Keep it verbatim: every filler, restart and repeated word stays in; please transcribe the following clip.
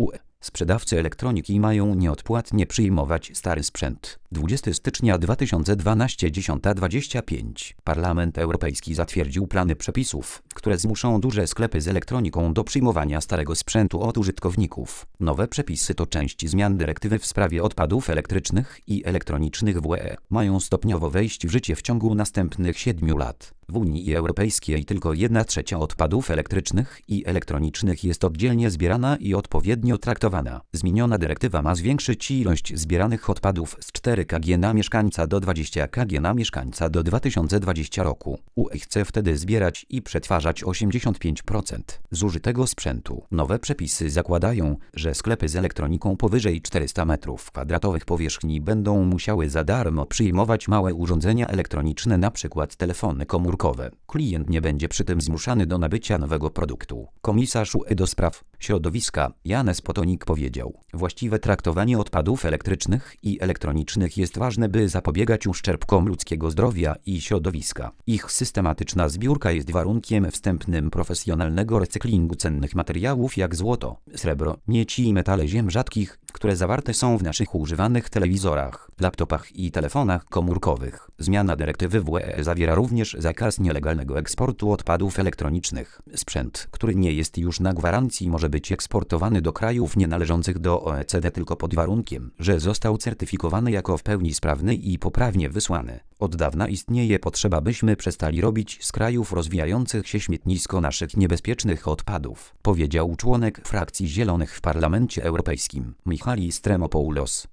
U E. Sprzedawcy elektroniki mają nieodpłatnie przyjmować stary sprzęt. dwudziestego stycznia dwa tysiące dwunastego dziesiąta dwadzieścia pięć Parlament Europejski zatwierdził plany przepisów, które zmuszą duże sklepy z elektroniką do przyjmowania starego sprzętu od użytkowników. Nowe przepisy to część zmian dyrektywy w sprawie odpadów elektrycznych i elektronicznych w U E. Mają stopniowo wejść w życie w ciągu następnych siedmiu lat. W Unii Europejskiej tylko jedna trzecia odpadów elektrycznych i elektronicznych jest oddzielnie zbierana i odpowiednio traktowana. Zmieniona dyrektywa ma zwiększyć ilość zbieranych odpadów z cztery kilogramów na mieszkańca do dwudziestu kilogramów na mieszkańca do dwa tysiące dwudziestego roku. U E chce wtedy zbierać i przetwarzać osiemdziesiąt pięć procent zużytego sprzętu. Nowe przepisy zakładają, że sklepy z elektroniką powyżej czterystu metrów kwadratowych powierzchni będą musiały za darmo przyjmować małe urządzenia elektroniczne, np. telefony komórkowe. Klient nie będzie przy tym zmuszany do nabycia nowego produktu. Komisarz U E do spraw środowiska Janez Potonik powiedział: właściwe traktowanie odpadów elektrycznych i elektronicznych jest ważne, by zapobiegać uszczerbkom ludzkiego zdrowia i środowiska. Ich systematyczna zbiórka jest warunkiem wstępnym profesjonalnego recyklingu cennych materiałów jak złoto, srebro, miedź i metale ziem rzadkich, które zawarte są w naszych używanych telewizorach, laptopach i telefonach komórkowych. Zmiana dyrektywy w U E zawiera również zakaz nielegalnego eksportu odpadów elektronicznych. Sprzęt, który nie jest już na gwarancji, może być eksportowany do krajów nienależących do O E C D tylko pod warunkiem, że został certyfikowany jako w pełni sprawny i poprawnie wysłany. Od dawna istnieje potrzeba, byśmy przestali robić z krajów rozwijających się śmietnisko naszych niebezpiecznych odpadów, powiedział członek frakcji Zielonych w Parlamencie Europejskim Michalis Tremopoulos.